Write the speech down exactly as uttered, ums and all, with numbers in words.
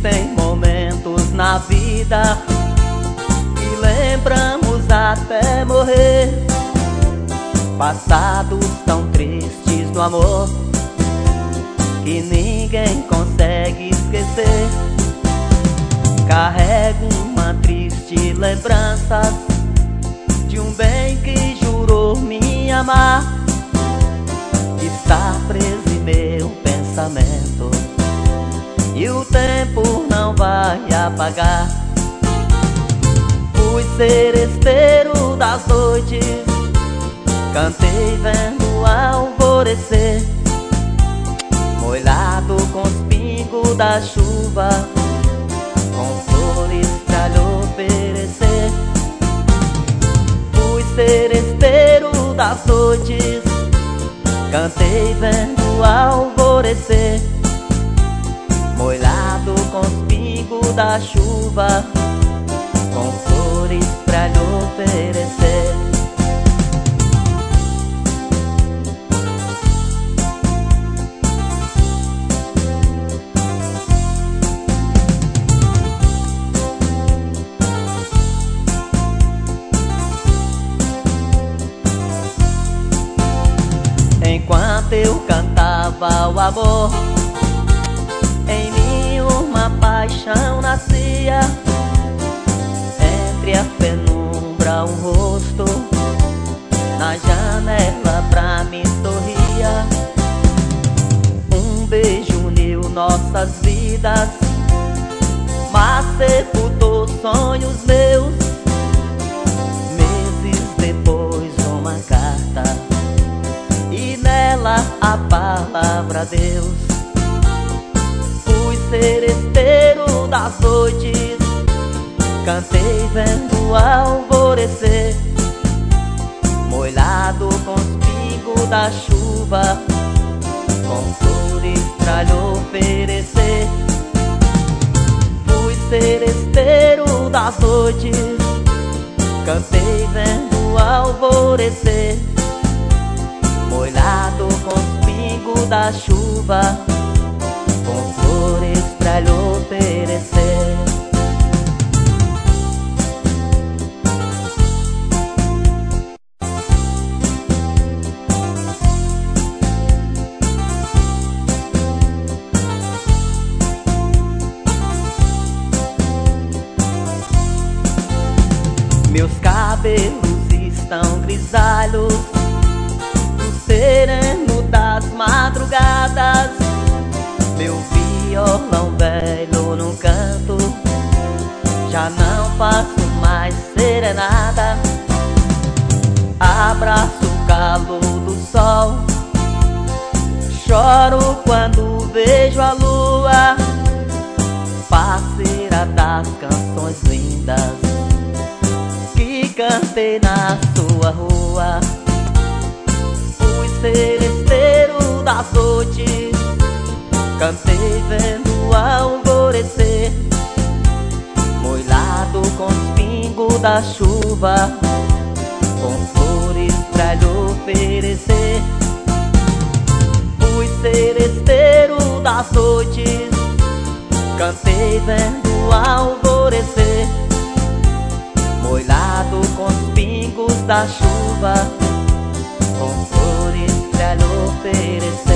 Existem momentos na vida que lembramos até morrer, passados tão tristes no amor que ninguém consegue esquecer. Carrego uma triste lembrança de um bem que jurou me amar. Está preso em meu pensamento e o tempo não vai apagar. Fui seresteiro das noites, cantei vendo o alvorecer, molhado com os pingos da chuva, com flores pra lhe oferecer. Fui seresteiro das noites, cantei vendo o alvorecer, molhado com os pingos da chuva, com flores pra lhe oferecer. Enquanto eu cantava o amor, em mim uma paixão nascia. Entre a penumbra um rosto na janela pra mim sorria. Um beijo uniu nossas vidas, mas sepultou sonhos meus. Meses depois uma carta e nela a palavra Deus. Fui seresteiro das noites, cantei vendo o alvorecer, molhado com os pingos da chuva, com flores pra lhe oferecer. Fui seresteiro das noites, cantei vendo o alvorecer, molhado com os pingos da chuva, com flores pra lhe oferecer. Meus cabelos estão grisalhos no sereno das madrugadas. Meu violão velho num canto já não faço mais serenada. Abraço o calor do sol, choro quando vejo a lua, parceira das canções lindas que cantei na sua rua. Fui seresteiro das noites, cantei vendo o alvorecer, molhado com os pingos da chuva, com flores pra lhe oferecer. Fui seresteiro das noites, cantei vendo o alvorecer, molhado com os pingos da chuva, com flores pra lhe oferecer.